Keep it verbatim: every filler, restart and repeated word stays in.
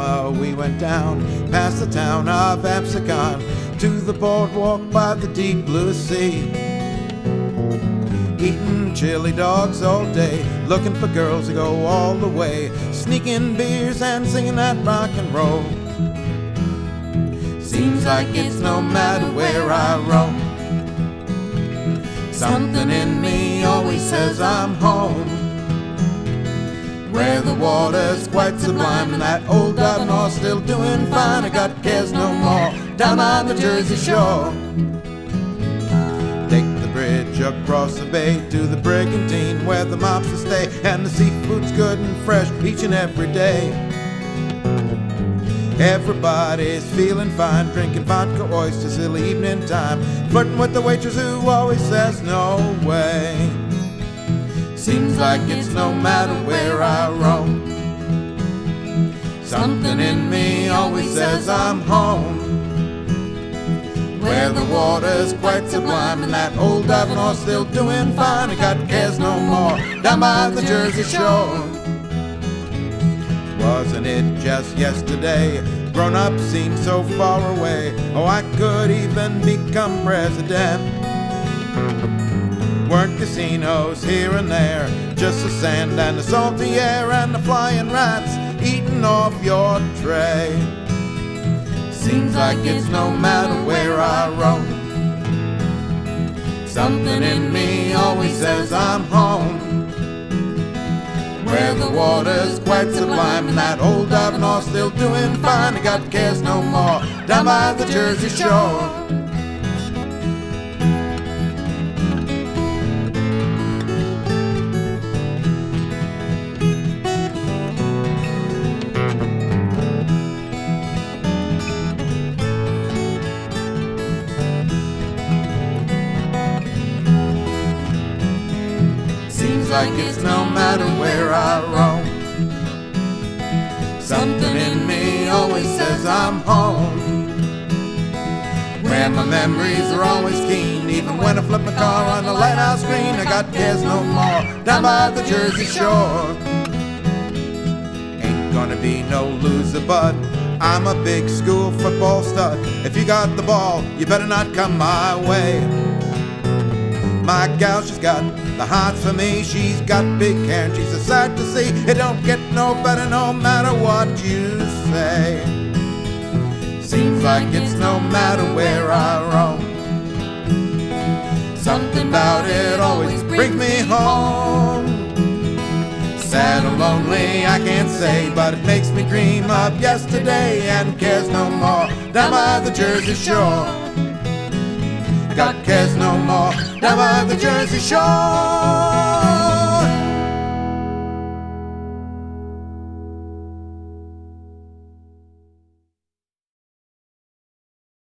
summer we went down past the town of Absecon to the boardwalk by the deep blue sea, eating chili dogs all day, looking for girls to go all the way, sneaking beers and singing that rock and roll. Seems like it's no matter where I roam, something in me always says I'm home, where the water's quite sublime and that old Governor still doing fine. I got cares no more down on the Jersey Shore. Take the bridge across the bay to the Brigantine, where the mobsters stay and the seafood's good and fresh each and every day. Everybody's feeling fine, drinking vodka oysters till evening time, flirting with the waitress who always says no way. Seems like it's no matter where I roam, something in me always says I'm home, where the water's quite sublime and that old Governor's still doing fine. I got cares no more down by the Jersey Shore. Wasn't it just yesterday? Grown up seemed so far away. Oh, I could even become president. Weren't casinos here and there, just the sand and the salty air and the flying rats eating off your tray. Seems like it's no matter where I roam, something in me always says I'm home, where the water's quite sublime and that old Governor still doing fine. I got cares no more down by the Jersey Shore. Seems like it's no matter where I roam, something in me always says I'm home, where my memories are always keen, even when I flip my car on the lighthouse green. I got cares no more down by the Jersey Shore. Ain't gonna be no loser, but I'm a big school football stud. If you got the ball, you better not come my way. My gal, she's got the hearts for me. She's got big hair and she's a sight to see. It don't get no better no matter what you say. Seems like it's no matter where I roam, something about it always brings me home. Sad or lonely I can't say, but it makes me dream of yesterday and cares no more down by the Jersey Shore. Got cares no more down by the Jersey Shore.